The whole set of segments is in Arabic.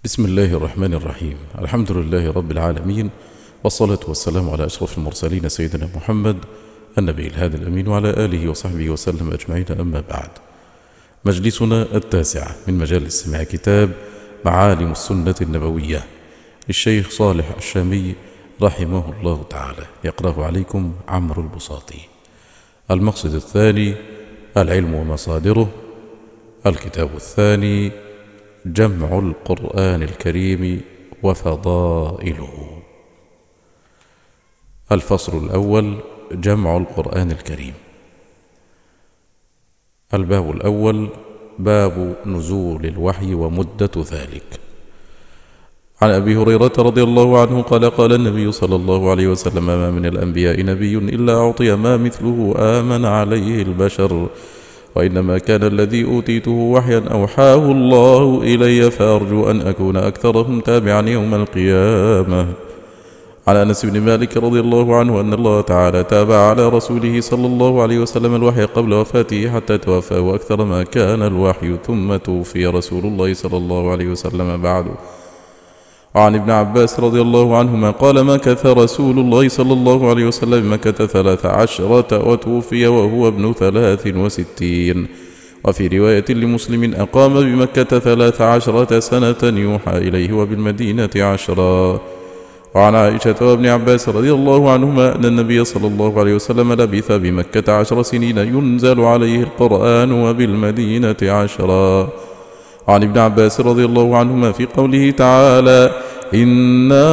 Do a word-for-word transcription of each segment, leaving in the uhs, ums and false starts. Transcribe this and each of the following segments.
بسم الله الرحمن الرحيم. الحمد لله رب العالمين، والصلاة والسلام على أشرف المرسلين سيدنا محمد النبي الهادي الأمين وعلى آله وصحبه وسلم أجمعين. أما بعد، مجلسنا التاسع من مجالس سماع كتاب معالم السنة النبوية للشيخ صالح الشامي رحمه الله تعالى، يقرأه عليكم عمرو البساطي. المقصد الثاني العلم ومصادره. الكتاب الثاني جمع القرآن الكريم وفضائله. الفصل الأول جمع القرآن الكريم. الباب الأول باب نزول الوحي ومدة ذلك. عن أبي هريرة رضي الله عنه قال قال النبي صلى الله عليه وسلم: ما من الأنبياء نبي إلا أعطي ما مثله آمن عليه البشر، وإنما كان الذي أوتيته وحيا أوحاه الله إلي، فأرجو أن أكون أكثرهم تابعا يوم القيامة. عن أنس بن مالك رضي الله عنه أن الله تعالى تابع على رسوله صلى الله عليه وسلم الوحي قبل وفاته حتى توفى، وأكثر ما كان الوحي ثم توفي رسول الله صلى الله عليه وسلم بعد. وعن ابن عباس رضي الله عنهما قال: مكث رسول الله صلى الله عليه وسلم مكة ثلاث عشرة وتوفي وهو ابن ثلاث وستين. وفي رواية لمسلم: أقام بمكة ثلاث عشرة سنة يوحى إليه وبالمدينة عشرا. وعن عائشة وابن عباس رضي الله عنهما أن النبي صلى الله عليه وسلم لبث بمكة عشر سنين ينزل عليه القرآن وبالمدينة عشرا. عن ابن عباس رضي الله عنهما في قوله تعالى: إنا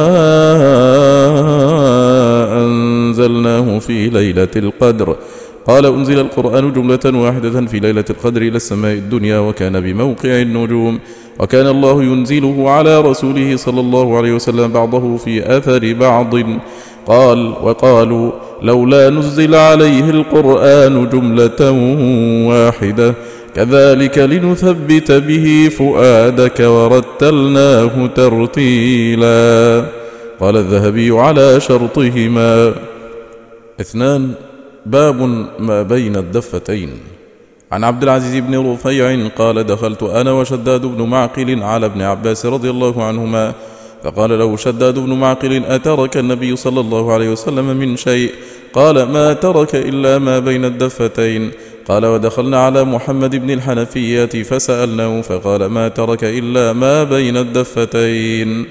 أنزلناه في ليلة القدر، قال: أنزل القرآن جملة واحدة في ليلة القدر إلى السماء الدنيا، وكان بموقع النجوم، وكان الله ينزله على رسوله صلى الله عليه وسلم بعضه في أثر بعض. قال: وقالوا لولا نزل عليه القرآن جملة واحدة، كذلك لنثبت به فؤادك ورتلناه ترتيلا. قال الذهبي على شرطهما. اثنان باب ما بين الدفتين. عن عبد العزيز بن رفيع قال: دخلت أنا وشداد بن معقل على ابن عباس رضي الله عنهما، فقال له شداد بن معقل: أترك النبي صلى الله عليه وسلم من شيء؟ قال: ما ترك إلا ما بين الدفتين. قال: ودخلنا على محمد بن الحنفية فسألناه، فقال: ما ترك إلا ما بين الدفتين.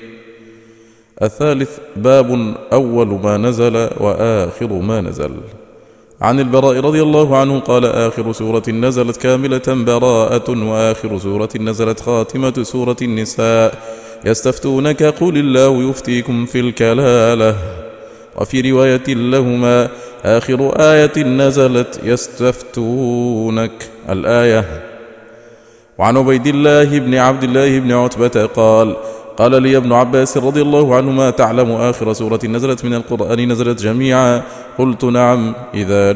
الثالث باب أول ما نزل وآخر ما نزل. عن البراء رضي الله عنه قال: آخر سورة نزلت كاملة براءة، وآخر سورة نزلت خاتمة سورة النساء. يستفتونك قل الله يفتيكم في الكلالة. وفي رواية لهما: آخر آية نزلت يستفتونك الآية. وعن عبيد الله بن عبد الله بن عتبة قال: قال لي ابن عباس رضي الله عنهما: تعلم آخر سورة نزلت من القرآن نزلت جميعا؟ قلت: نعم، إذا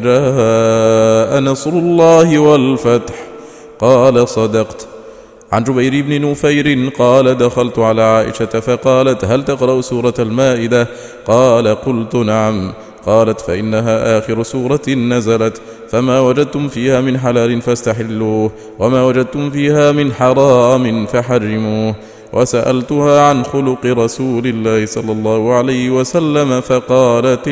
جاء نصر الله والفتح. قال: صدقت. عن جبير بن نفير قال: دخلت على عائشة فقالت: هل تقرأ سورة المائدة؟ قال: قلت: نعم. قالت: فإنها آخر سورة نزلت، فما وجدتم فيها من حلال فاستحلوه، وما وجدتم فيها من حرام فحرموه. وسألتها عن خلق رسول الله صلى الله عليه وسلم فقالت: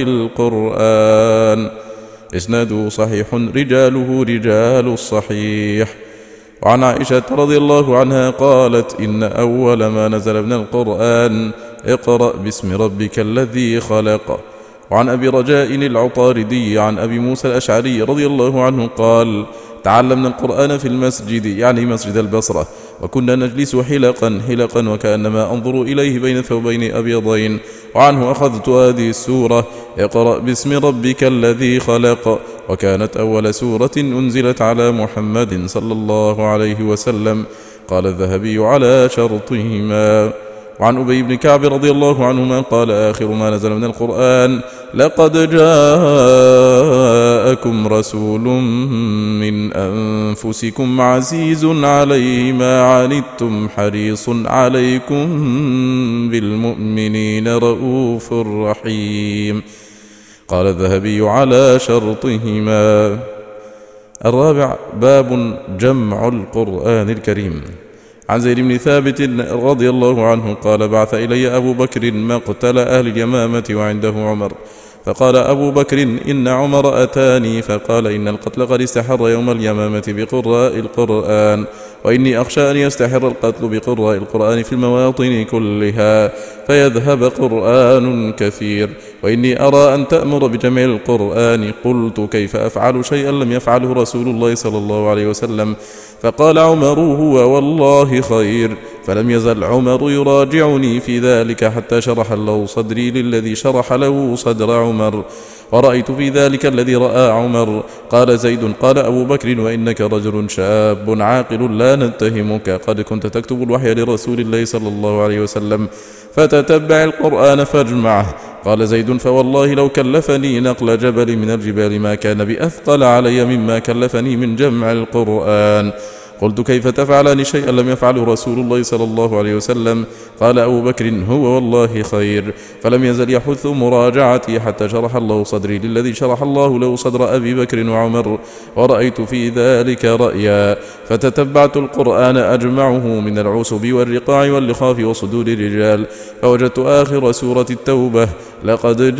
القرآن. إسناده صحيح، رجاله رجال الصحيح. وعن عائشة رضي الله عنها قالت: إن أول ما نزل من القرآن اقرأ باسم ربك الذي خلق. وعن أبي رجاء العطاردي عن أبي موسى الأشعري رضي الله عنه قال: تعلمنا القرآن في المسجد، يعني مسجد البصرة، وكنا نجلس حلقا حلقا وكأنما أنظر إليه بين ثوبين أبيضين. وعنه أخذت هذه السورة: اقرأ باسم ربك الذي خلق، وكانت أول سورة أنزلت على محمد صلى الله عليه وسلم. قال الذهبي على شرطهما. وعن أبي بن كعب رضي الله عنهما قال: آخر ما نزل من القرآن: لقد جاءكم رسول من أنفسكم عزيز عليه ما عنتم حريص عليكم بالمؤمنين رؤوف رحيم. قال الذهبي على شرطهما. الرابع باب جمع القرآن الكريم. عن زيد بن ثابت رضي الله عنه قال بعث إلي أبو بكر مقتل أهل اليمامة وعنده عمر، فقال أبو بكر إن عمر أتاني فقال إن القتل قد استحر يوم اليمامة بقراء القرآن، وإني أخشى أن يستحر القتل بقراء القرآن في المواطن كلها فيذهب قرآن كثير، وإني أرى أن تأمر بجمع القرآن. قلت كيف أفعل شيئا لم يفعله رسول الله صلى الله عليه وسلم؟ فقال عمر هو والله خير. فلم يزل عمر يراجعني في ذلك حتى شرح الله صدري للذي شرح له صدر عمر، ورأيت في ذلك الذي رأى عمر. قال زيد قال أبو بكر وإنك رجل شاب عاقل لا نتهمك، قد كنت تكتب الوحي لرسول الله صلى الله عليه وسلم فتتبع القرآن فاجمعه. قال زيد فوالله لو كلفني نقل جبل من الجبال ما كان بأثقل علي مما كلفني من جمع القرآن. قلت كيف تفعلان شيئا لم يفعله رسول الله صلى الله عليه وسلم؟ قال أبو بكر هو والله خير. فلم يزل يحث مراجعتي حتى شرح الله صدري للذي شرح الله له صدر أبي بكر وعمر، ورأيت في ذلك رأيا. فتتبعت القرآن أجمعه من العسب والرقاع واللخاف وصدور الرجال، فوجدت آخر سورة التوبة لقد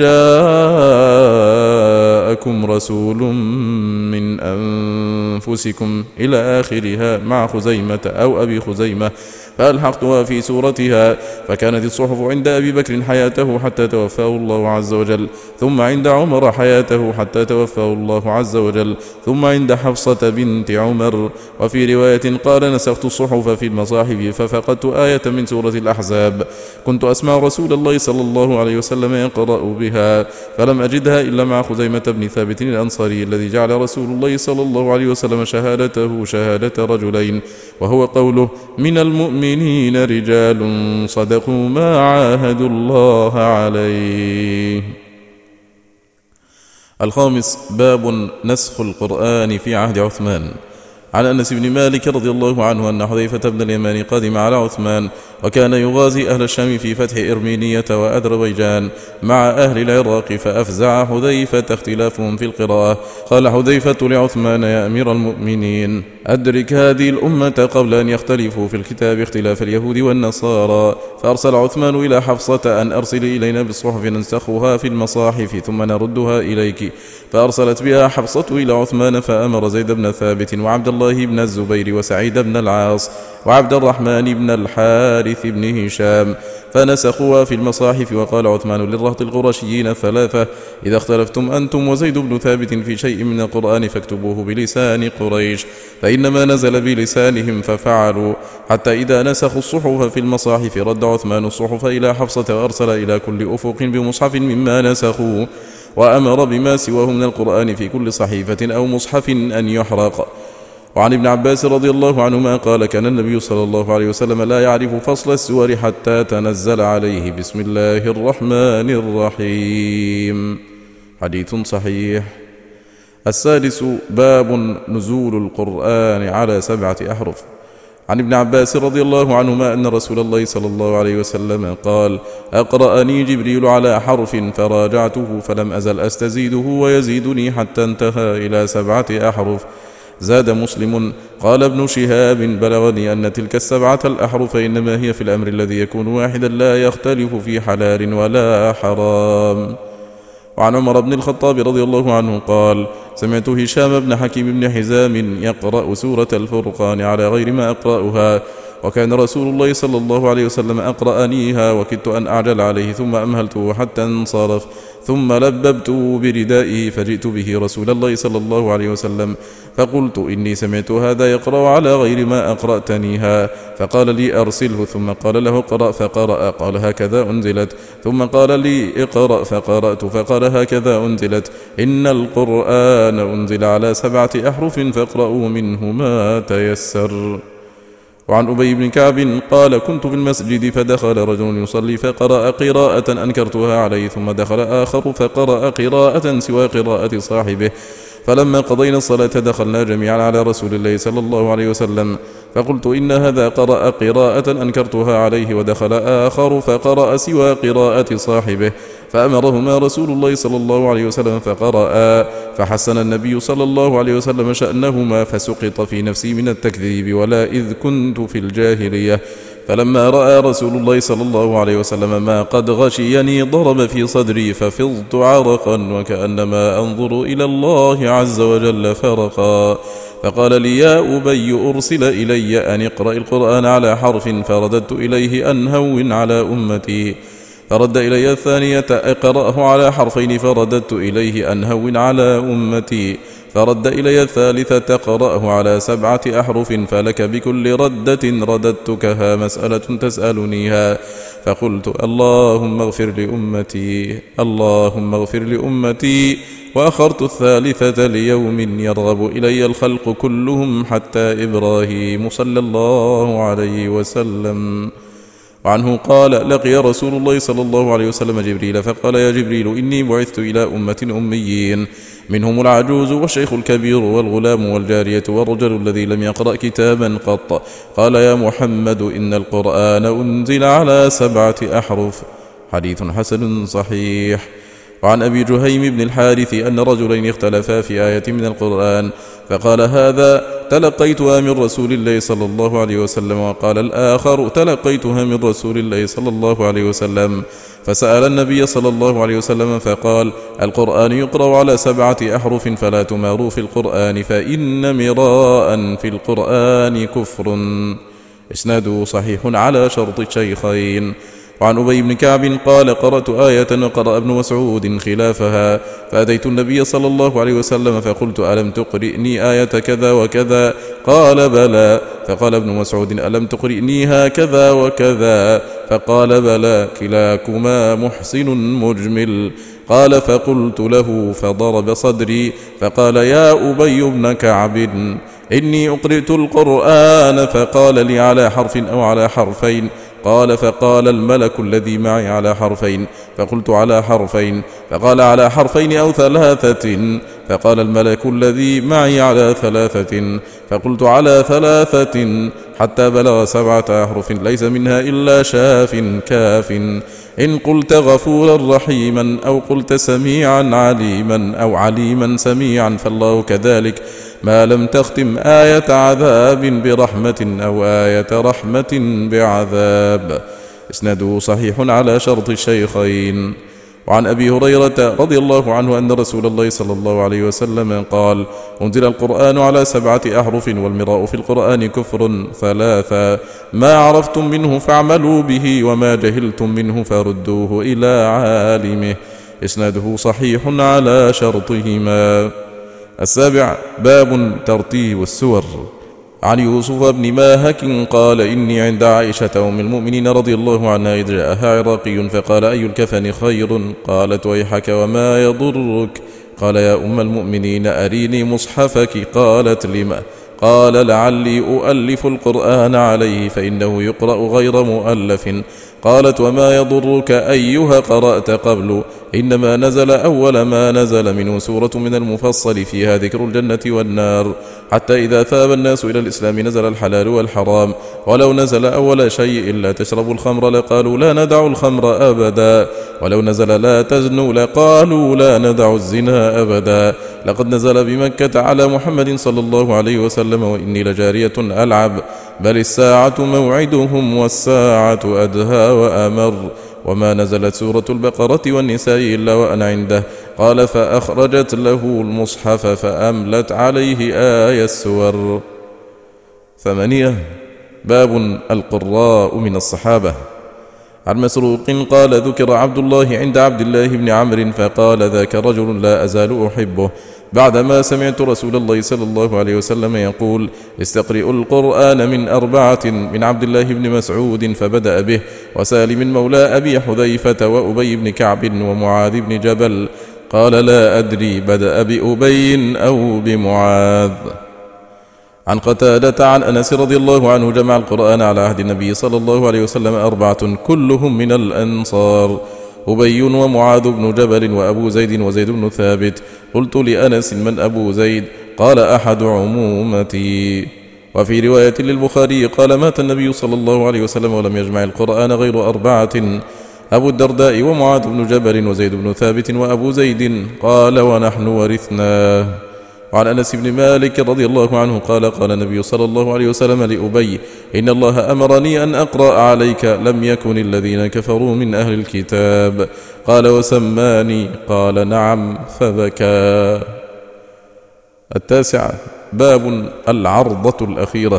جاءكم رسول من أنفسكم إلى آخرها مع خزيمة أو أبي خزيمة، فألحقتها في سورتها. فكانت الصحف عند أبي بكر حياته حتى توفاه الله عز وجل، ثم عند عمر حياته حتى توفاه الله عز وجل، ثم عند حفصة بنت عمر. وفي رواية قال نسخت الصحف في المصاحف ففقدت آية من سورة الأحزاب كنت أسمع رسول الله صلى الله عليه وسلم يقرأ بها، فلم أجدها إلا مع خزيمة بن ثابت الأنصاري الذي جعل رسول الله صلى الله عليه وسلم شهادته شهادة رجلين، وهو قوله من المؤمنين رجال صدقوا ما عاهدوا الله عليه. الخامس باب نسخ القرآن في عهد عثمان. عن أنس بن مالك رضي الله عنه أن حذيفة بن اليمان قدم على عثمان وكان يغازي أهل الشام في فتح إرمينية وأذربيجان مع أهل العراق، فأفزع حذيفة اختلافهم في القراءة. قال حذيفة لعثمان يا أمير المؤمنين أدرك هذه الأمة قبل أن يختلفوا في الكتاب اختلاف اليهود والنصارى. فأرسل عثمان إلى حفصة أن أرسل إلينا بالصحف ننسخها في المصاحف ثم نردها إليك، فأرسلت بها حفصة إلى عثمان، فأمر زيد بن ثابت وعبد الله بن الزبير وسعيد بن العاص وعبد الرحمن بن الحارث بن هشام فنسخوها في المصاحف. وقال عثمان للرهط القرشيين ثلاثة إذا اختلفتم أنتم وزيد بن ثابت في شيء من القرآن فاكتبوه بلسان قريش، فإنما نزل بلسانهم ففعلوا. حتى إذا نسخوا الصحف في المصاحف رد عثمان الصحف إلى حفصة وأرسل إلى كل أفق بمصحف مما نسخوا، وأمر بما سواه من القرآن في كل صحيفة أو مصحف أن يحرق. وعن ابن عباس رضي الله عنهما قال كان النبي صلى الله عليه وسلم لا يعرف فصل السور حتى تنزل عليه بسم الله الرحمن الرحيم. حديث صحيح. السادس باب نزول القرآن على سبعة أحرف. عن ابن عباس رضي الله عنهما أن رسول الله صلى الله عليه وسلم قال أقرأني جبريل على حرف فراجعته فلم أزل أستزيده ويزيدني حتى انتهى إلى سبعة أحرف. زاد مسلم قال ابن شهاب بلغني أن تلك السبعة الأحرف إنما هي في الأمر الذي يكون واحدا لا يختلف في حلال ولا حرام. وعن عمر بن الخطاب رضي الله عنه قال سمعت هشام بن حكيم بن حزام يقرأ سورة الفرقان على غير ما أقرأها، وكان رسول الله صلى الله عليه وسلم أقرأنيها وكدت أن أعجل عليه ثم أمهلته حتى انصرف، ثم لببته بردائه فجئت به رسول الله صلى الله عليه وسلم فقلت إني سمعت هذا يقرأ على غير ما أقرأتنيها، فقال لي أرسله، ثم قال له اقرأ فقرأ، قال هكذا أنزلت، ثم قال لي اقرأ فقرأت، فقال هكذا أنزلت، إن القرآن أنزل على سبعة أحرف فاقرأوا منه ما تيسر. وعن أبي بن كعب قال كنت في المسجد فدخل رجل يصلي فقرأ قراءة أنكرتها عليه، ثم دخل آخر فقرأ قراءة سوى قراءة صاحبه، فلما قضينا الصلاة دخلنا جميعا على رسول الله صلى الله عليه وسلم فقلت إن هذا قرأ قراءة أنكرتها عليه، ودخل آخر فقرأ سوى قراءة صاحبه، فأمرهما رسول الله صلى الله عليه وسلم فقرأ، فحسن النبي صلى الله عليه وسلم شأنهما، فسقط في نفسي من التكذيب ولا إذ كنت في الجاهلية. فلما رأى رسول الله صلى الله عليه وسلم ما قد غشيني ضرب في صدري ففضت عرقا وكأنما أنظر إلى الله عز وجل فرقا، فقال لي يا أبي أرسل إلي أن اقرأ القرآن على حرف، فرددت إليه أن هون على أمتي، فرد إلي الثانية اقرأه على حرفين، فرددت إليه أن هون على أمتي، فرد إلي الثالثة اقرأه على سبعة أحرف، فلك بكل ردة رددتكها مسألة تسألنيها. فقلت اللهم اغفر لأمتي اللهم اغفر لأمتي، وأخرت الثالثة ليوم يرغب إلي الخلق كلهم حتى إبراهيم صلى الله عليه وسلم. وعنه قال لقي رسول الله صلى الله عليه وسلم جبريل فقال يا جبريل إني بعثت إلى أمة أميين، منهم العجوز والشيخ الكبير والغلام والجارية والرجل الذي لم يقرأ كتابا قط. قال يا محمد إن القرآن أنزل على سبعة أحرف. حديث حسن صحيح. وعن أبي جهيم بن الحارث أن رجلين اختلفا في آية من القرآن، فقال هذا تلقيتها من رسول الله صلى الله عليه وسلم، وقال الآخر تلقيتها من رسول الله صلى الله عليه وسلم. فسأل النبي صلى الله عليه وسلم فقال القرآن يقرأ على سبعة أحرف، فلا تماروا في القرآن فإن مراء في القرآن كفر. إسناده صحيح على شرط الشيخين. وعن أبي بن كعب قال قرأت آية وقرأ ابن مسعود خلافها، فأتيت النبي صلى الله عليه وسلم فقلت ألم تقرئني آية كذا وكذا؟ قال بلى. فقال ابن مسعود ألم تقرئني هكذا وكذا؟ فقال بلى، كلاكما محسن مجمل. قال فقلت له فضرب صدري فقال يا أبي بن كعب إني أقرأت القرآن، فقال لي على حرف أو على حرفين؟ قال فقال الملك الذي معي على حرفين، فقلت على حرفين، فقال على حرفين أو ثلاثة؟ فقال الملك الذي معي على ثلاثة، فقلت على ثلاثة، حتى بلغ سبعة أحرف ليس منها إلا شاف كاف. إن قلت غفورا رحيما أو قلت سميعا عليما أو عليما سميعا فالله كذلك، ما لم تختم آية عذاب برحمة أو آية رحمة بعذاب. إسناده صحيح على شرط الشيخين. وعن أبي هريرة رضي الله عنه أن رسول الله صلى الله عليه وسلم قال أنزل القرآن على سبعة أحرف، والمراء في القرآن كفر ثلاثا، ما عرفتم منه فاعملوا به، وما جهلتم منه فردوه إلى عالمه. إسناده صحيح على شرطهما. السابع باب ترتيب السور. عن يوسف بن ماهك قال إني عند عائشة أم المؤمنين رضي الله عنها إذ جاءها عراقي فقال أي الكفن خير؟ قالت ويحك وما يضرك؟ قال يا أم المؤمنين أريني مصحفك. قالت لما؟ قال لعلي أؤلف القرآن عليه فإنه يقرأ غير مؤلف. قالت وما يضرك أيها قرأت قبل؟ إنما نزل أول ما نزل منه سورة من المفصل فيها ذكر الجنة والنار، حتى إذا ثاب الناس إلى الإسلام نزل الحلال والحرام، ولو نزل أول شيء لا تشربوا الخمر لقالوا لا ندع الخمر أبدا، ولو نزل لا تزنوا لقالوا لا ندع الزنا أبدا. لقد نزل بمكة على محمد صلى الله عليه وسلم وإني لجارية ألعب، بل الساعة موعدهم والساعة أدهى وأمر. وما نزلت سورة البقرة والنساء إلا وأنا عنده. قال فأخرجت له المصحف فأملت عليه آية السور. ثمانية باب القراء من الصحابة. عن مسروق قال ذكر عبد الله عند عبد الله بن عمرو فقال ذاك رجل لا أزال أحبه، بعدما سمعت رسول الله صلى الله عليه وسلم يقول استقرئوا القرآن من أربعة، من عبد الله بن مسعود فبدأ به، وسالم مولى أبي حذيفة وأبي بن كعب ومعاذ بن جبل. قال لا أدري بدأ بأبي أو بمعاذ. عن قتادة عن أنس رضي الله عنه جمع القرآن على عهد النبي صلى الله عليه وسلم أربعة كلهم من الأنصار، أبي ومعاذ بن جبل وأبو زيد وزيد بن ثابت. قلت لأنس من أبو زيد؟ قال أحد عمومتي. وفي رواية للبخاري قال مات النبي صلى الله عليه وسلم ولم يجمع القرآن غير أربعة: أبو الدرداء ومعاذ بن جبل وزيد بن ثابت وأبو زيد، قال ونحن ورثناه. وعن أنس بن مالك رضي الله عنه قال قال النبي صلى الله عليه وسلم لأبي: إن الله أمرني أن أقرأ عليك لم يكن الذين كفروا من أهل الكتاب. قال: وسماني؟ قال: نعم، فبكى. التاسعة: باب العرضة الأخيرة.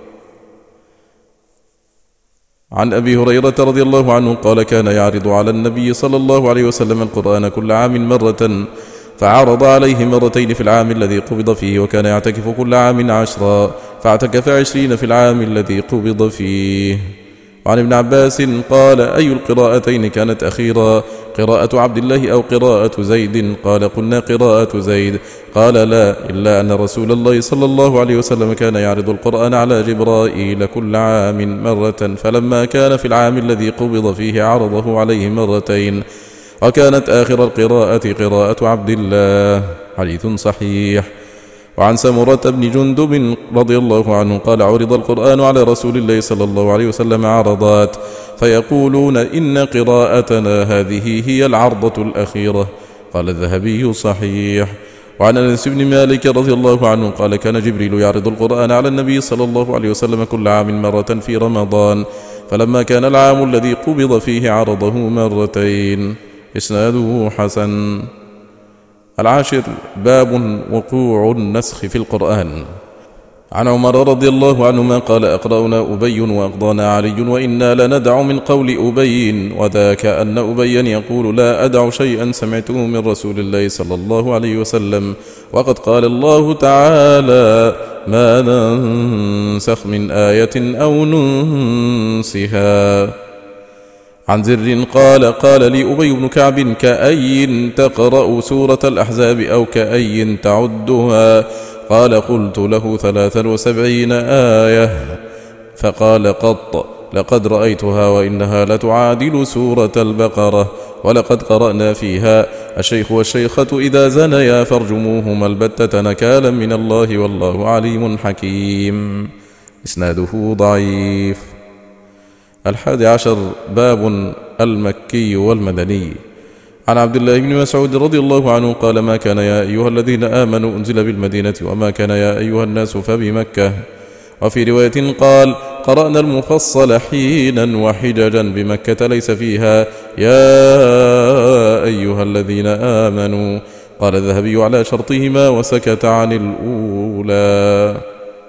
عن أبي هريرة رضي الله عنه قال: كان يعرض على النبي صلى الله عليه وسلم القرآن كل عام مرة، فعرض عليه مرتين في العام الذي قبض فيه، وكان يعتكف كل عام عشرا، فاعتكف عشرين في العام الذي قبض فيه. وعن ابن عباس قال: أي القراءتين كانت أخيرا، قراءة عبد الله أو قراءة زيد؟ قال: قلنا قراءة زيد. قال: لا، إلا أن رسول الله صلى الله عليه وسلم كان يعرض القرآن على جبرائيل كل عام مرة، فلما كان في العام الذي قبض فيه عرضه عليه مرتين، وكانت آخر القراءة قراءة عبد الله. حديث صحيح. وعن سمرة بن جندب رضي الله عنه قال: عرض القرآن على رسول الله صلى الله عليه وسلم عرضات، فيقولون: إن قراءتنا هذه هي العرضة الأخيرة. قال الذهبي: صحيح. وعن أنس بن مالك رضي الله عنه قال: كان جبريل يعرض القرآن على النبي صلى الله عليه وسلم كل عام مرة في رمضان، فلما كان العام الذي قبض فيه عرضه مرتين. إسناده حسن. العاشر: باب وقوع النسخ في القرآن. عن عمر رضي الله عنهما قال: أقرأنا أبي وأقضانا علي، وإنا لندع من قول أبي، وذاك أن أبيا يقول: لا أدع شيئا سمعته من رسول الله صلى الله عليه وسلم، وقد قال الله تعالى: ما ننسخ من آية أو ننسها. عن زر قال: قال لي أبي بن كعب: كأي تقرأ سورة الأحزاب أو كأي تعدها؟ قال: قلت له: ثلاثا وسبعين آية. فقال: قط، لقد رأيتها وإنها لتعادل سورة البقرة، ولقد قرأنا فيها: الشيخ والشيخة إذا زنيا فارجموهما البتة نكالا من الله والله عليم حكيم. إسناده ضعيف. الحادي عشر: باب المكي والمدني. عن عبد الله بن مسعود رضي الله عنه قال: ما كان يا أيها الذين آمنوا أنزل بالمدينة، وما كان يا أيها الناس فبمكة. وفي رواية قال: قرأنا المفصل حينا وحججا بمكة ليس فيها يا أيها الذين آمنوا. قال الذهبي: على شرطهما، وسكت عن الأولى.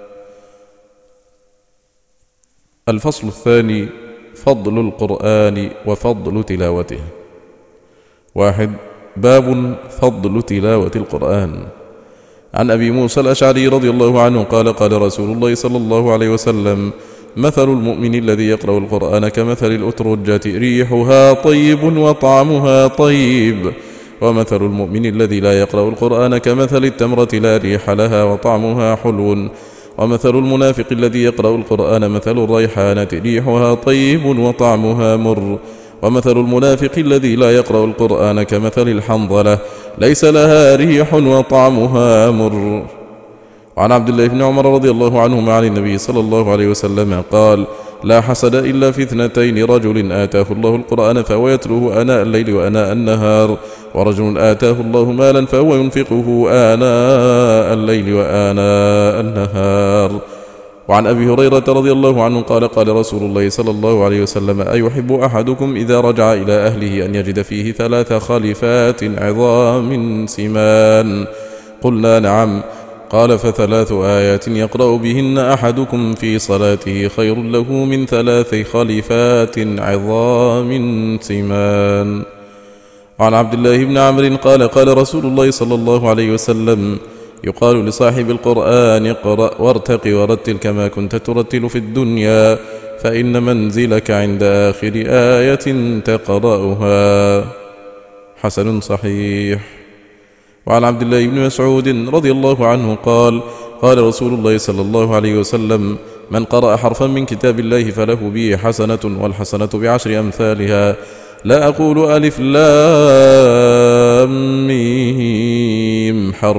الفصل الثاني: فضل القرآن وفضل تلاوته. واحد: باب فضل تلاوة القرآن. عن أبي موسى الأشعري رضي الله عنه قال: قال رسول الله صلى الله عليه وسلم: مثل المؤمن الذي يقرأ القرآن كمثل الأترجة، ريحها طيب وطعمها طيب، ومثل المؤمن الذي لا يقرأ القرآن كمثل التمرة لا ريح لها وطعمها حلو، ومثل المنافق الذي يقرأ القرآن مثل الريحانة، ريحها طيب وطعمها مر، ومثل المنافق الذي لا يقرأ القرآن كمثل الحنظلة، ليس لها ريح وطعمها مر. وعن عبد الله بن عمر رضي الله عنهما عن النبي صلى الله عليه وسلم قال: لا حسد إلا في اثنتين: رجل آتاه الله القرآن فهو يتلوه آناء الليل وآناء النهار، ورجل آتاه الله مالا فهو ينفقه آناء الليل وآناء النهار. وعن أبي هريرة رضي الله عنه قال: قال رسول الله صلى الله عليه وسلم: أيحب أحدكم إذا رجع إلى أهله أن يجد فيه ثلاث خليفات عظام سمان؟ قلنا: نعم. قال: فثلاث آيات يقرأ بهن أحدكم في صلاته خير له من ثلاث خليفات عظام سمان. وعن عبد الله بن عمرو قال: قال رسول الله صلى الله عليه وسلم: يقال لصاحب القرآن: اقرأ وارتق ورتل كما كنت ترتل في الدنيا، فإن منزلك عند آخر آية تقرأها. حسن صحيح. وعن عبد الله بن مسعود رضي الله عنه قال: قال رسول الله صلى الله عليه وسلم: من قرأ حرفا من كتاب الله فله به حسنة، والحسنة بعشر أمثالها، لا أقول ألف لام ميم حرف،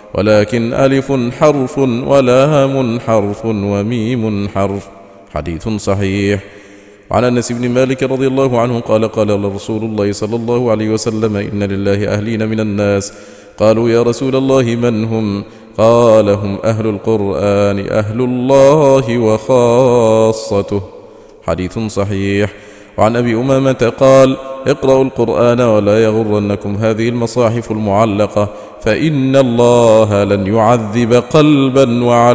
ولكن ألف حرف ولام حرف وميم حرف. حديث صحيح. وعن أنس بن مالك رضي الله عنه قال قال رسول الله صلى الله عليه وسلم إن لله أهلين من الناس. قالوا يا رسول الله من هم؟ قال هم أهل القرآن أهل الله وخاصته. حديث صحيح. وعن أبي أمامة قال اقرأوا القرآن ولا يغرنكم هذه المصاحف المعلقة فإن الله لن يعذب قلبا وعى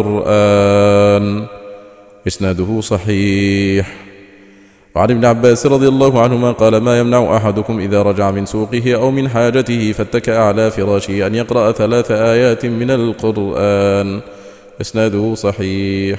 القرآن. إسناده صحيح. وعن ابن عباس رضي الله عنهما قال ما يمنع أحدكم إذا رجع من سوقه أو من حاجته فاتكأ على فراشه أن يقرأ ثلاث آيات من القرآن. إسناده صحيح.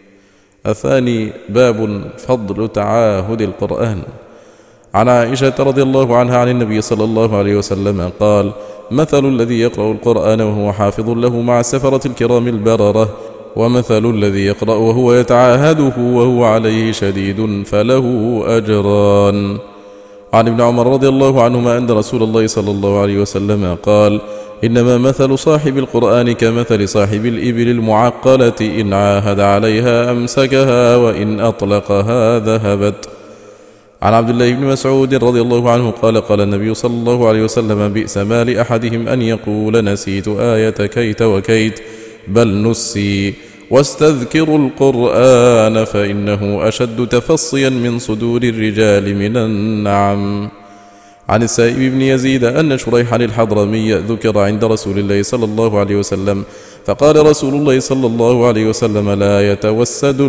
الثاني باب فضل تعاهد القرآن. عن عائشة رضي الله عنها عن النبي صلى الله عليه وسلم قال مثل الذي يقرأ القرآن وهو حافظ له مع السفرة الكرام البررة ومثل الذي يقرأ وهو يتعاهده وهو عليه شديد فله أجران. عن ابن عمر رضي الله عنهما أن رسول الله صلى الله عليه وسلم قال إنما مثل صاحب القرآن كمثل صاحب الإبل المعقلة إن عاهد عليها أمسكها وإن أطلقها ذهبت. عن عبد الله بن مسعود رضي الله عنه قال قال النبي صلى الله عليه وسلم بئس ما لأحدهم أن يقول نسيت آية كيت وكيت بل نسي واستذكروا القرآن فإنه أشد تفصيا من صدور الرجال من النعم. عن السائب بن يزيد أن شريحا الحضرمي ذكر عند رسول الله صلى الله عليه وسلم فقال رسول الله صلى الله عليه وسلم لا يتوسد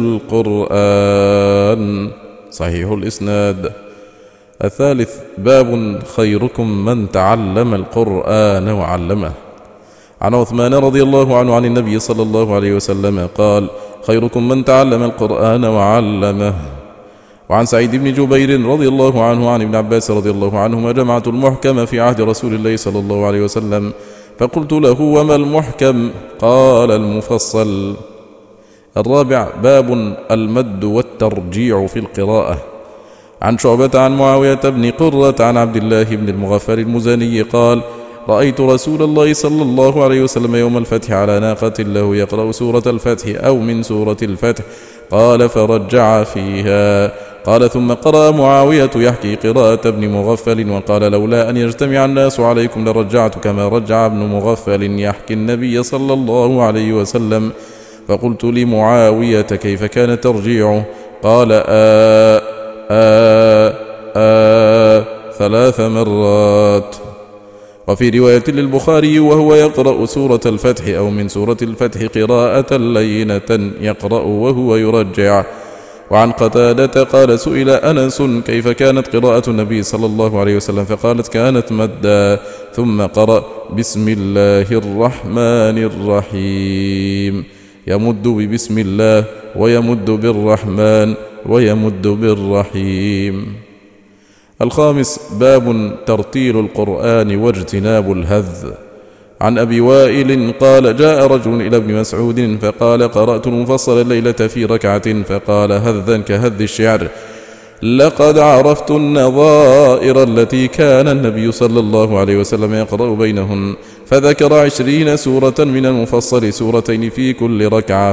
القرآن. صحيح الإسناد. الثالث باب خيركم من تعلم القرآن وعلمه. عن عثمان رضي الله عنه عن النبي صلى الله عليه وسلم قال خيركم من تعلم القرآن وعلمه. وعن سعيد بن جبير رضي الله عنه عن ابن عباس رضي الله عنهما جمعت المحكم في عهد رسول الله صلى الله عليه وسلم فقلت له وما المحكم؟ قال المفصل. الرابع باب المد والترجيع في القراءة. عن شعبة عن معاوية بن قرة عن عبد الله بن المغفر المزني قال رأيت رسول الله صلى الله عليه وسلم يوم الفتح على ناقة له يقرأ سورة الفتح أو من سورة الفتح قال فرجع فيها. قال ثم قرأ معاوية يحكي قراءة ابن مغفل وقال لولا أن يجتمع الناس عليكم لرجعت كما رجع ابن مغفل يحكي النبي صلى الله عليه وسلم. فقلت لمعاوية كيف كان ترجيعه؟ قال آه آه آه ثلاث مرات. وفي رواية للبخاري وهو يقرأ سورة الفتح أو من سورة الفتح قراءة لينة يقرأ وهو يرجع. وعن قتادة قال سئل أنس كيف كانت قراءة النبي صلى الله عليه وسلم فقالت كانت مدا ثم قرأ بسم الله الرحمن الرحيم يمد ببسم الله ويمد بالرحمن ويمد بالرحيم. الخامس باب ترتيل القرآن واجتناب الهذ. عن أبي وائل قال جاء رجل إلى ابن مسعود فقال قرأت المفصل الليلة في ركعة فقال هذا كهذ الشعر لقد عرفت النظائر التي كان النبي صلى الله عليه وسلم يقرأ بينهن فذكر عشرين سورة من المفصل سورتين في كل ركعة.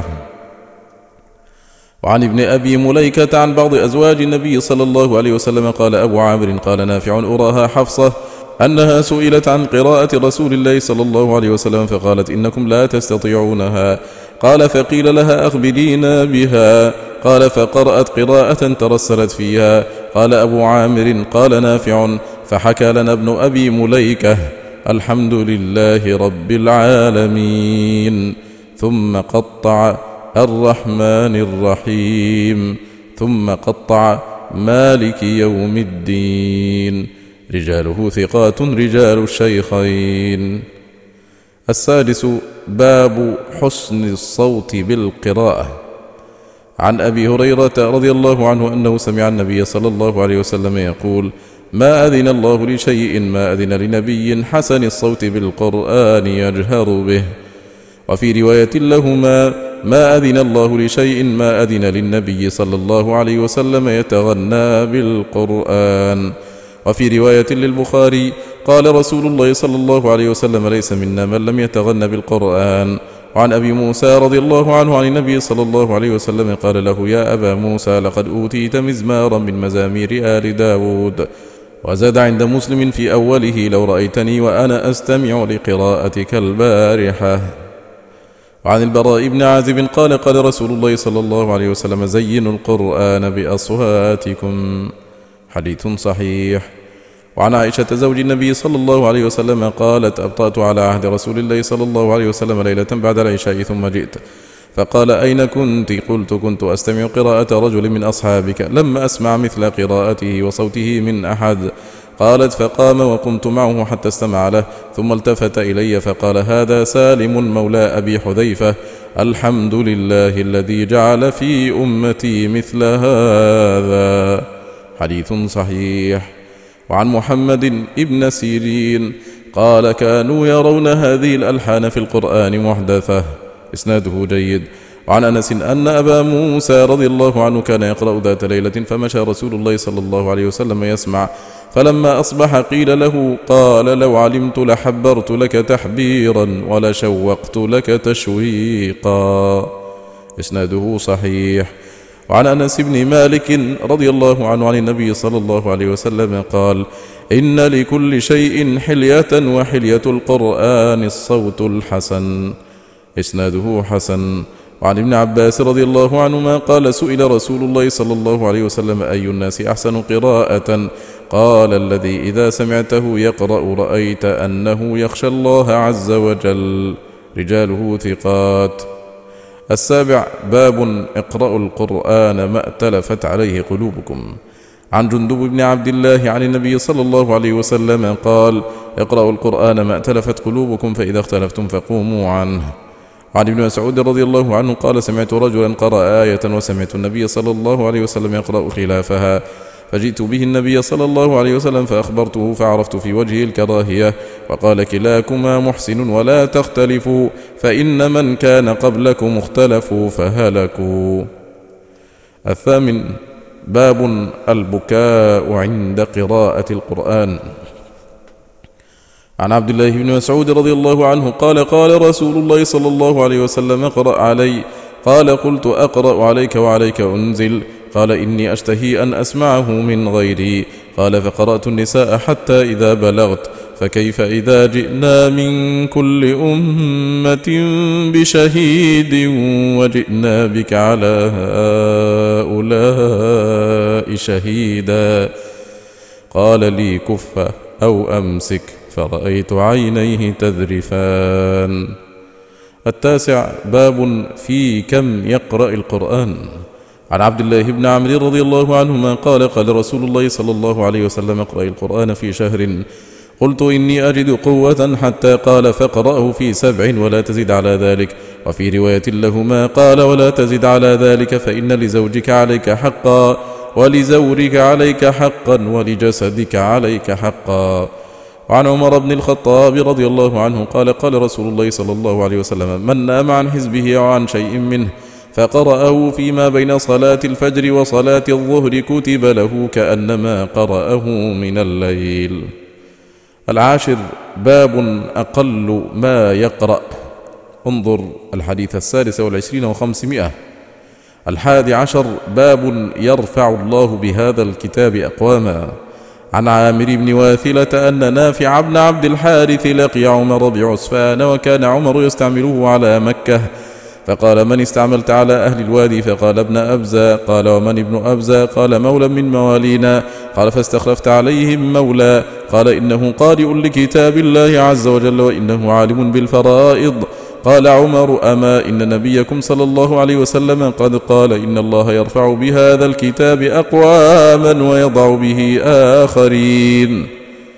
وعن ابن أبي مليكة عن بعض أزواج النبي صلى الله عليه وسلم قال أبو عامر قال نافع أراها حفصة أنها سئلت عن قراءة رسول الله صلى الله عليه وسلم فقالت إنكم لا تستطيعونها. قال فقيل لها أخبرينا بها. قال فقرأت قراءة ترسلت فيها. قال أبو عامر قال نافع فحكى لنا ابن أبي مليكة الحمد لله رب العالمين ثم قطع الرحمن الرحيم ثم قطع مالك يوم الدين رجاله ثقات رجال الشيخين. السادس باب حسن الصوت بالقراءة. عن أبي هريرة رضي الله عنه أنه سمع النبي صلى الله عليه وسلم يقول ما أذن الله لشيء ما أذن لنبي حسن الصوت بالقرآن يجهر به. وفي رواية لهما ما أذن الله لشيء ما أذن للنبي صلى الله عليه وسلم يتغنى بالقرآن. وفي رواية للبخاري قال رسول الله صلى الله عليه وسلم ليس منا من لم يتغن بالقرآن. وعن أبي موسى رضي الله عنه عن النبي صلى الله عليه وسلم قال له يا أبا موسى لقد أوتيت مزمارا من مزامير آل داود. وزاد عند مسلم في أوله لو رأيتني وأنا أستمع لقراءتك البارحة. وعن البراء بن عازب قال قال رسول الله صلى الله عليه وسلم زينوا القرآن بأصواتكم. حديث صحيح. وعن عائشة زوج النبي صلى الله عليه وسلم قالت أبطأت على عهد رسول الله صلى الله عليه وسلم ليلة بعد العشاء ثم جئت فقال أين كنت؟ قلت كنت أستمع قراءة رجل من أصحابك لم أسمع مثل قراءته وصوته من أحد. قالت فقام وقمت معه حتى استمع له ثم التفت إلي فقال هذا سالم مولى أبي حذيفة الحمد لله الذي جعل في أمتي مثل هذا. حديث صحيح. وعن محمد ابن سيرين قال كانوا يرون هذه الألحان في القرآن محدثة. إسناده جيد. وعن أنس أن أبا موسى رضي الله عنه كان يقرأ ذات ليلة فمشى رسول الله صلى الله عليه وسلم يسمع فلما أصبح قيل له قال لو علمت لحبرت لك تحبيرا ولشوقت لك تشويقا. إسناده صحيح. وعن أنس بن مالك رضي الله عنه عن النبي صلى الله عليه وسلم قال إن لكل شيء حلية وحلية القرآن الصوت الحسن. إسناده حسن. وعن ابن عباس رضي الله عنهما قال سئل رسول الله صلى الله عليه وسلم أي الناس أحسن قراءة قال الذي إذا سمعته يقرأ رأيت أنه يخشى الله عز وجل. رجاله ثقات. السابع باب اقرأوا القرآن ما ائتلفت عليه قلوبكم. عن جندب بن عبد الله عن النبي صلى الله عليه وسلم قال اقرأوا القرآن ما ائتلفت قلوبكم فإذا اختلفتم فقوموا عنه. عن ابن مسعود رضي الله عنه قال سمعت رجلا قرأ آية وسمعت النبي صلى الله عليه وسلم يقرأ خلافها فجئت به النبي صلى الله عليه وسلم فأخبرته فعرفت في وجهه الكراهية وقال كلاكما محسن ولا تختلفوا فإن من كان قبلكم اختلفوا فهلكوا. الثامن باب البكاء عند قراءة القرآن. عن عبد الله بن مسعود رضي الله عنه قال قال رسول الله صلى الله عليه وسلم اقرأ علي قال قلت أقرأ عليك وعليك أنزل قال إني أشتهي أن أسمعه من غيري قال فقرأت النساء حتى إذا بلغت فكيف إذا جئنا من كل أمة بشهيد وجئنا بك على هؤلاء شهيدا قال لي كف أو أمسك فرأيت عينيه تذرفان. التاسع باب في كم يقرأ القرآن. عن عبد الله بن عمرو رضي الله عنهما قال قال رسول الله صلى الله عليه وسلم اقرأ القرآن في شهر قلت إني أجد قوة حتى قال فاقرأه في سبع ولا تزد على ذلك. وفي رواية لهما قال ولا تزد على ذلك فإن لزوجك عليك حقا ولزورك عليك حقا ولجسدك عليك حقا. وعن عمر بن الخطاب رضي الله عنه قال قال رسول الله صلى الله عليه وسلم من نام عن حزبه أو عن شيء منه فقرأه فيما بين صلاة الفجر وصلاة الظهر كتب له كأنما قرأه من الليل. العاشر باب أقل ما يقرأ. انظر الحديث السادس والعشرين وخمسمائة. الحادي عشر باب يرفع الله بهذا الكتاب أقواما. عن عامر بن واثلة أن نافع بن عبد الحارث لقي عمر بعسفان وكان عمر يستعمله على مكة فقال من استعملت على أهل الوادي فقال ابن أبزة قال ومن ابن أبزة قال مولى من موالينا قال فاستخلفت عليهم مولى قال إنه قارئ لكتاب الله عز وجل وإنه عالم بالفرائض قال عمر أما إن نبيكم صلى الله عليه وسلم قد قال إن الله يرفع بهذا الكتاب أقواما ويضع به آخرين.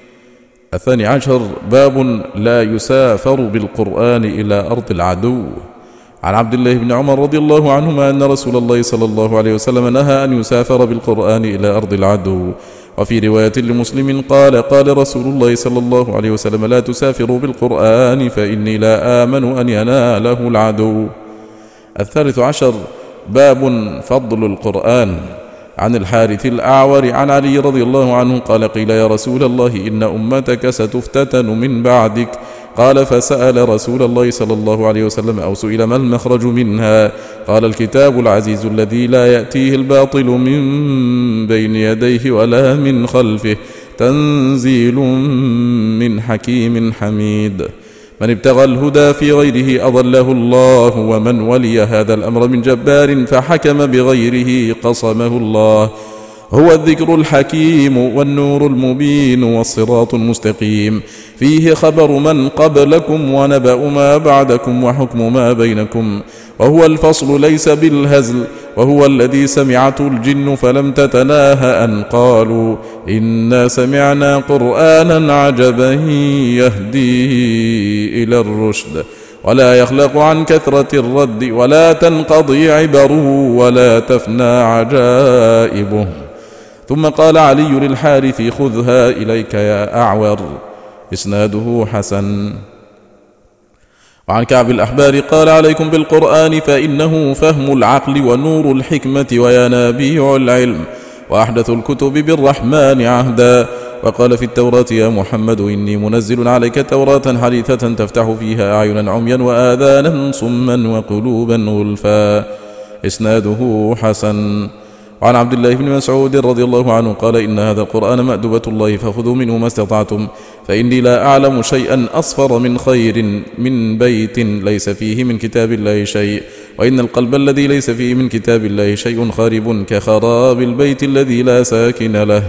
الثاني عشر باب لا يسافر بالقرآن إلى أرض العدو. عن عبد الله بن عمر رضي الله عنهما أن رسول الله صلى الله عليه وسلم نهى أن يسافر بالقرآن إلى أرض العدو. وفي رواية لمسلم قال قال رسول الله صلى الله عليه وسلم لا تسافروا بالقرآن فإني لا آمن أن يناله العدو. الثالث عشر باب فضل القرآن. عن الحارث الأعور عن علي رضي الله عنه قال قيل يا رسول الله إن أمتك ستفتتن من بعدك، قال فسأل رسول الله صلى الله عليه وسلم أو سئل ما المخرج منها، قال الكتاب العزيز الذي لا يأتيه الباطل من بين يديه ولا من خلفه تنزيل من حكيم حميد. من ابتغى الهدى في غيره أضله الله، ومن ولي هذا الأمر من جبار فحكم بغيره قصمه الله. هو الذكر الحكيم والنور المبين والصراط المستقيم، فيه خبر من قبلكم ونبأ ما بعدكم وحكم ما بينكم، وهو الفصل ليس بالهزل، وهو الذي سمعته الجن فلم تتناهى أن قالوا إنا سمعنا قرآنا عجبا يهدي إلى الرشد، ولا يخلق عن كثرة الرد، ولا تنقضي عبره، ولا تفنى عجائبه. ثم قال علي للحارث خذها إليك يا أعور. إسناده حسن. وعن كعب الأحبار قال عليكم بالقرآن فإنه فهم العقل ونور الحكمة وينابيع العلم وأحدث الكتب بالرحمن عهدا. وقال في التوراة يا محمد إني منزل عليك توراة حديثة تفتح فيها أعينا عميا وآذانا صما وقلوبا غلفا. إسناده حسن. وعن عبد الله بن مسعود رضي الله عنه قال إن هذا القرآن مأدبة الله فخذوا منه ما استطعتم، فإني لا أعلم شيئا أصفر من خير من بيت ليس فيه من كتاب الله شيء، وإن القلب الذي ليس فيه من كتاب الله شيء خارب كخراب البيت الذي لا ساكن له.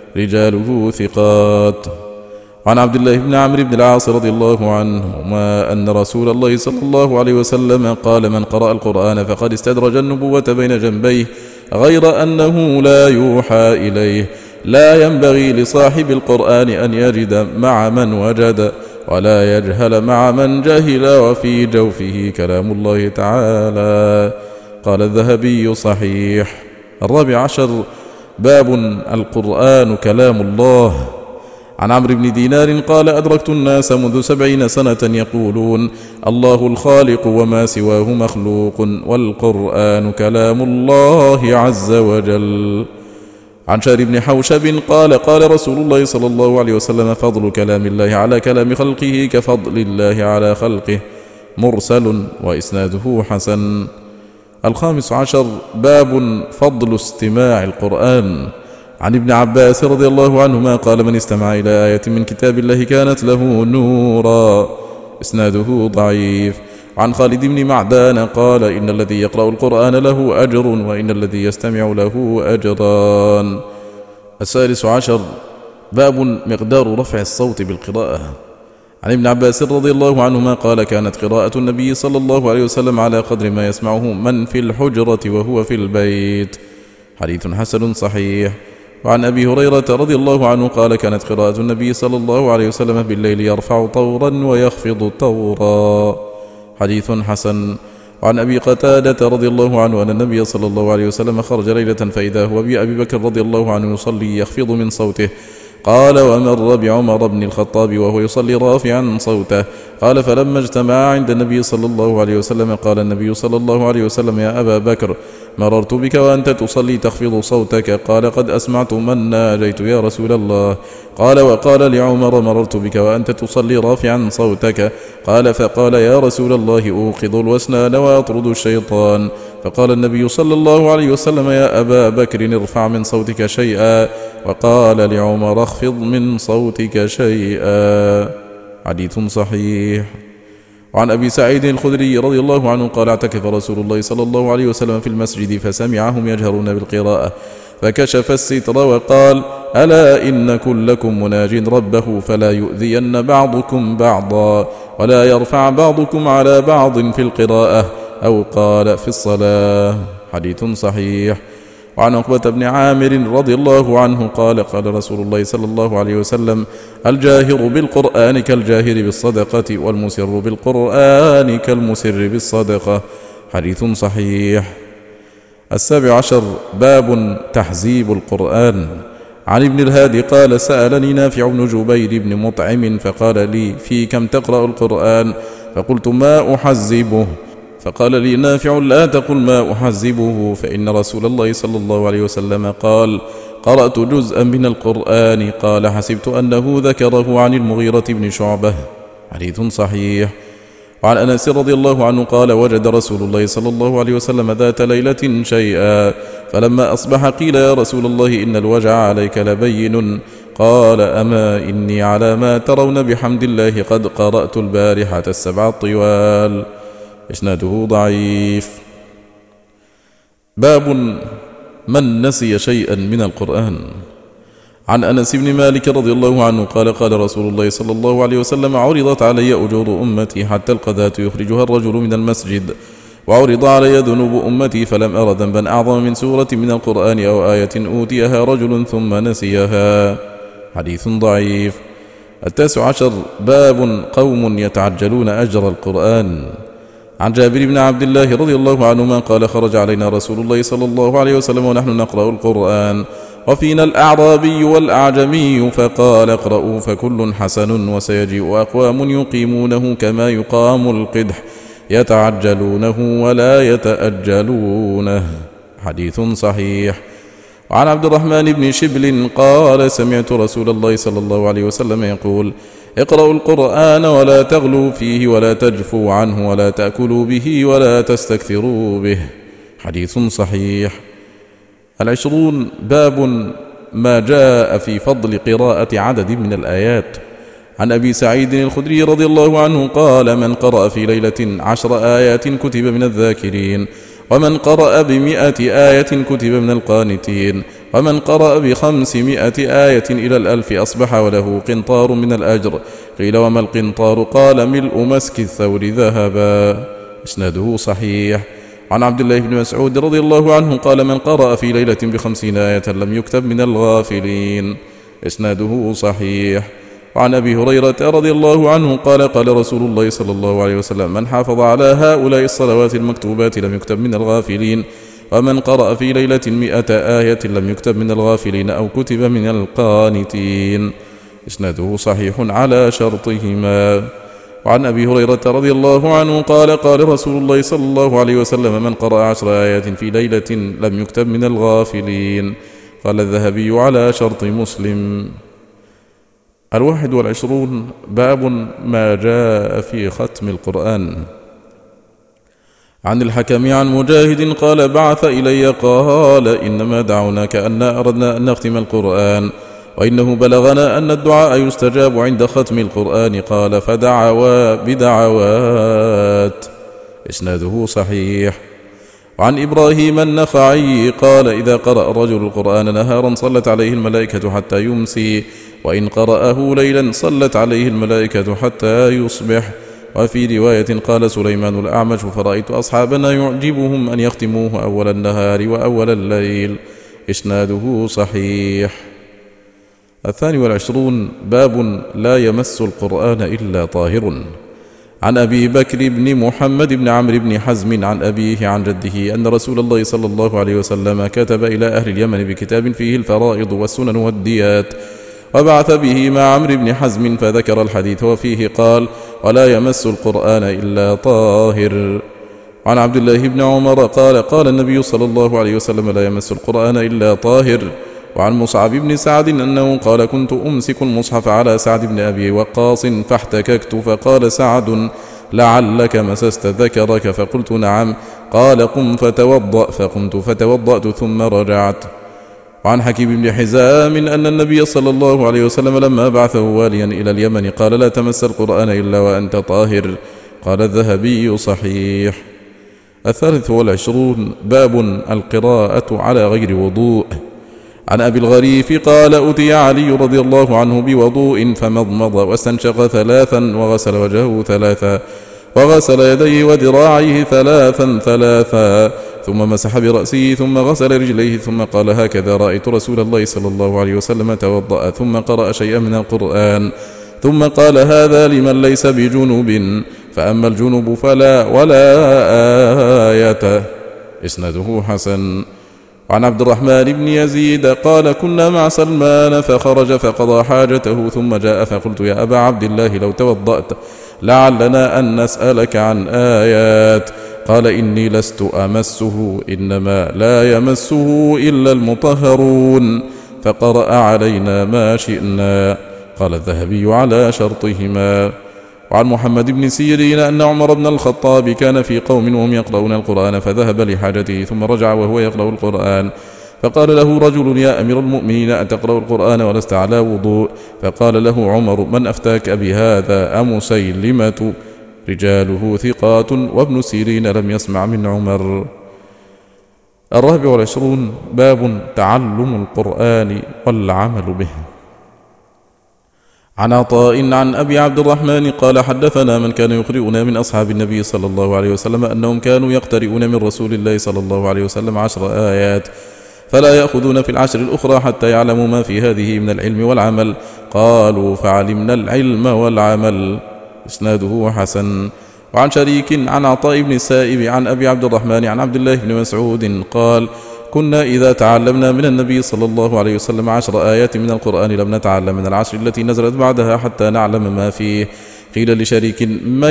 رجاله ثقات. وعن عبد الله بن عمرو بن العاص رضي الله عنهما أن رسول الله صلى الله عليه وسلم قال من قرأ القرآن فقد استدرج النبوة بين جنبيه، غير أنه لا يوحى إليه. لا ينبغي لصاحب القرآن أن يجد مع من وجد، ولا يجهل مع من جهل، وفي جوفه كلام الله تعالى. قال الذهبي صحيح. الرابع عشر باب القرآن كلام الله. عن عمرو بن دينار قال أدركت الناس منذ سبعين سنة يقولون الله الخالق وما سواه مخلوق، والقرآن كلام الله عز وجل. عن شار بن حوشب قال قال رسول الله صلى الله عليه وسلم فضل كلام الله على كلام خلقه كفضل الله على خلقه. مرسل. وإسناده حسن. الخامس عشر باب فضل استماع القرآن. عن ابن عباس رضي الله عنهما قال من استمع إلى آية من كتاب الله كانت له نورا. إسناده ضعيف. عن خالد بن معدان قال إن الذي يقرأ القرآن له أجر، وإن الذي يستمع له أجران. السادس عشر باب مقدار رفع الصوت بالقراءة. عن ابن عباس رضي الله عنهما قال كانت قراءة النبي صلى الله عليه وسلم على قدر ما يسمعه من في الحجرة وهو في البيت. حديث حسن صحيح. وعن أبي هريرة رضي الله عنه قال كانت قراءة النبي صلى الله عليه وسلم بالليل يرفع طورا ويخفض طورا. حديث حسن. وعن أبي قتادة رضي الله عنه أن النبي صلى الله عليه وسلم خرج ليلة فإذا هو بأبي بكر رضي الله عنه يصلي يخفض من صوته. قال ومر بعمر بن الخطاب وهو يصلي رافعا صوته. قال فلما اجتمع عند النبي صلى الله عليه وسلم قال النبي صلى الله عليه وسلم يا أبا بكر مررت بك وأنت تصلي تخفض صوتك. قال قد أسمعت من ناجيت يا رسول الله. قال وقال لعمر مررت بك وأنت تصلي رافعا صوتك. قال فقال يا رسول الله أوقظ الوسنان وأطرد الشيطان. فقال النبي صلى الله عليه وسلم يا أبا بكر ارفع من صوتك شيئا. وقال لعمر اخفض من صوتك شيئا. حديث صحيح. وعن أبي سعيد الخدري رضي الله عنه قال اعتكف رسول الله صلى الله عليه وسلم في المسجد فسمعهم يجهرون بالقراءة فكشف الستر وقال ألا إن كلكم مناج ربه فلا يؤذين بعضكم بعضا ولا يرفع بعضكم على بعض في القراءة أو قال في الصلاة. حديث صحيح. وعن عقبة بن عامر رضي الله عنه قال قال رسول الله صلى الله عليه وسلم الجاهر بالقرآن كالجاهر بالصدقة والمسر بالقرآن كالمسر بالصدقة. حديث صحيح. السابع عشر باب تحزيب القرآن. عن ابن الهادي قال سألني نافع بن جبير بن مطعم فقال لي في كم تقرأ القرآن؟ فقلت ما أحزبه. فقال لي نافع لا تقل ما أحزبه، فإن رسول الله صلى الله عليه وسلم قال قرأت جزءا من القرآن، قال حسبت أنه ذكره عن المغيرة بن شعبة. حديث صحيح. وعن أنس رضي الله عنه قال وجد رسول الله صلى الله عليه وسلم ذات ليلة شيئا، فلما أصبح قيل يا رسول الله إن الوجع عليك لبين، قال أما إني على ما ترون بحمد الله قد قرأت البارحة السبع الطوال. إسناده ضعيف. باب من نسي شيئا من القرآن. عن أنس بن مالك رضي الله عنه قال قال رسول الله صلى الله عليه وسلم عرضت علي أجور أمتي حتى القذاة يخرجها الرجل من المسجد، وعرض علي ذنوب أمتي فلم أر ذنبا أعظم من سورة من القرآن أو آية أوتيها رجل ثم نسيها. حديث ضعيف. التاسع عشر باب قوم يتعجلون أجر القرآن. عن جابر بن عبد الله رضي الله عنهما قال خرج علينا رسول الله صلى الله عليه وسلم ونحن نقرأ القرآن، وفينا الأعرابي والأعجمي، فقال اقرأوا فكل حسن، وسيجيء أقوام يقيمونه كما يقام القدح، يتعجلونه ولا يتأجلونه. حديث صحيح. وعن عبد الرحمن بن شبل قال سمعت رسول الله صلى الله عليه وسلم يقول اقرأوا القرآن ولا تغلوا فيه ولا تجفوا عنه ولا تأكلوا به ولا تستكثروا به. حديث صحيح. العشرون باب ما جاء في فضل قراءة عدد من الآيات. عن أبي سعيد الخدري رضي الله عنه قال من قرأ في ليلة عشر آيات كتب من الذاكرين، ومن قرأ بمئة آية كتب من القانتين، ومن قرأ بخمسمائة آية إلى الألف أصبح وله قنطار من الأجر. قيل وما القنطار؟ قال ملء مسك الثور ذهبا. إسناده صحيح. عن عبد الله بن مسعود رضي الله عنه قال من قرأ في ليلة بخمسين آية لم يكتب من الغافلين. إسناده صحيح. وعن أبي هريرة رضي الله عنه قال قال رسول الله صلى الله عليه وسلم من حافظ على هؤلاء الصلوات المكتوبات لم يكتب من الغافلين، ومن قرأ في ليلة مئة آية لم يكتب من الغافلين أو كتب من القانتين. إسناده صحيح على شرطهما. وعن أبي هريرة رضي الله عنه قال قال رسول الله صلى الله عليه وسلم من قرأ عشر آيات في ليلة لم يكتب من الغافلين. قال الذهبي على شرط مسلم. الواحد والعشرون باب ما جاء في ختم القرآن. عن الحكم عن مجاهد قال بعث إلي قال إنما دعوناك أن أردنا أن نختم القرآن، وإنه بلغنا أن الدعاء يستجاب عند ختم القرآن. قال فدعوا بدعوات. إسناده صحيح. وعن إبراهيم النخعي قال إذا قرأ الرجل القرآن نهارا صلت عليه الملائكة حتى يمسي، وإن قرأه ليلا صلت عليه الملائكة حتى يصبح. وفي رواية قال سليمان الأعمش فرأيت أصحابنا يعجبهم أن يختموه أول النهار وأول الليل. إسناده صحيح. الثاني والعشرون باب لا يمس القرآن إلا طاهر. عن أبي بكر بن محمد بن عمرو بن حزم عن أبيه عن جده أن رسول الله صلى الله عليه وسلم كتب إلى أهل اليمن بكتاب فيه الفرائض والسنن والديات، وبعث به مع عمرو بن حزم فذكر الحديث وفيه قال ولا يمس القرآن إلا طاهر. عن عبد الله بن عمر قال قال النبي صلى الله عليه وسلم لا يمس القرآن إلا طاهر. وعن مصعب بن سعد أنه قال كنت أمسك المصحف على سعد بن أبي وقاص فاحتككت، فقال سعد لعلك مسست ذكرك، فقلت نعم. قال قم فتوضأ، فقمت فتوضأت ثم رجعت. وعن حكيم بن حزام أن النبي صلى الله عليه وسلم لما بعثه واليا إلى اليمن قال لا تمس القرآن إلا وأنت طاهر. قال الذهبي صحيح. الثالث والعشرون باب القراءة على غير وضوء. عن أبي الغريف قال أتي علي رضي الله عنه بوضوء فمضمض واستنشق ثلاثا وغسل وجهه ثلاثا وغسل يديه وذراعيه ثلاثا ثلاثا ثم مسح برأسه ثم غسل رجليه ثم قال هكذا رأيت رسول الله صلى الله عليه وسلم توضأ، ثم قرأ شيئا من القرآن ثم قال هذا لمن ليس بجنوب، فأما الجنوب فلا ولا آية. إسناده حسن. عن عبد الرحمن بن يزيد قال كنا مع سلمان فخرج فقضى حاجته ثم جاء فقلت يا أبا عبد الله لو توضأت لعلنا أن نسألك عن آيات. قال إني لست أمسه، إنما لا يمسه إلا المطهرون، فقرأ علينا ما شئنا. قال الذهبي على شرطهما. وعن محمد بن سيرين أن عمر بن الخطاب كان في قوم وهم يقرؤون القرآن فذهب لحاجته ثم رجع وهو يقرأ القرآن، فقال له رجل: يا أمير المؤمنين، أتقرأ القرآن ولست على وضوء؟ فقال له عمر: من أفتاك بهذا أمسيلمة؟ رجاله ثقات، وابن سيرين لم يسمع من عمر. الرابع والعشرون: باب تعلم القرآن والعمل به. عن عطاء عن أبي عبد الرحمن قال: حدثنا من كان يقرئنا من أصحاب النبي صلى الله عليه وسلم أنهم كانوا يقترئون من رسول الله صلى الله عليه وسلم عشر آيات، فلا يأخذون في العشر الأخرى حتى يعلموا ما في هذه من العلم والعمل. قالوا: فعلمنا العلم والعمل. إسناده حسن. وعن شريك عن عطاء بن السائب عن أبي عبد الرحمن عن عبد الله بن مسعود قال: كنا إذا تعلمنا من النبي صلى الله عليه وسلم عشر آيات من القرآن لم نتعلم من العشر التي نزلت بعدها حتى نعلم ما فيه. قيل لشريك: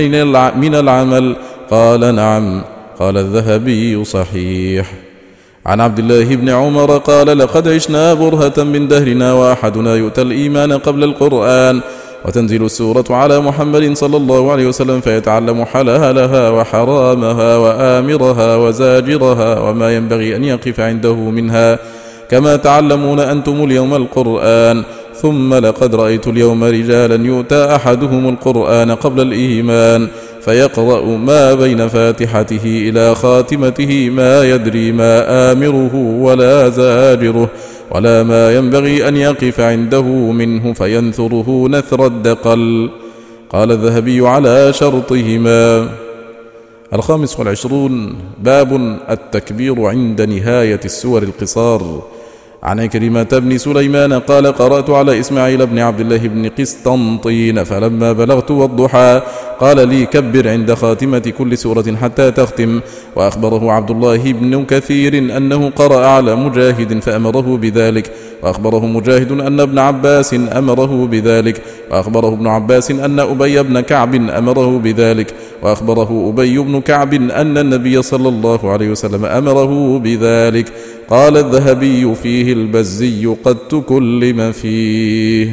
من العمل؟ قال: نعم. قال الذهبي: صحيح. عن عبد الله بن عمر قال: لقد عشنا برهة من دهرنا وأحدنا يؤتى الإيمان قبل القرآن، وتنزل السورة على محمد صلى الله عليه وسلم فيتعلم حلالها وحرامها وآمرها وزاجرها وما ينبغي أن يقف عنده منها، كما تعلمون أنتم اليوم القرآن. ثم لقد رأيت اليوم رجالا يؤتى أحدهم القرآن قبل الإيمان فيقرأ ما بين فاتحته إلى خاتمته ما يدري ما آمره ولا زاجره ولا ما ينبغي أن يقف عنده منه فينثره نثر الدقل. قال الذهبي على شرطهما. الخامس والعشرون: باب التكبير عند نهاية السور القصار. عن عكرمة بن سليمان قال: قرأت على إسماعيل بن عبد الله بن قسطنطين فلما بلغت والضحى قال لي: كبر عند خاتمة كل سورة حتى تختم. وأخبره عبد الله بن كثير أنه قرأ على مجاهد فأمره بذلك، وأخبره مجاهد أن ابن عباس أمره بذلك، وأخبره ابن عباس أن أبي بن كعب أمره بذلك، وأخبره أبي بن كعب أن النبي صلى الله عليه وسلم أمره بذلك. قال الذهبي فيه البزي: قد تكلم فيه.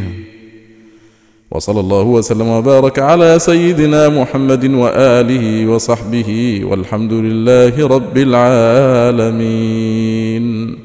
وصلى الله وسلم وبارك على سيدنا محمد وآله وصحبه، والحمد لله رب العالمين.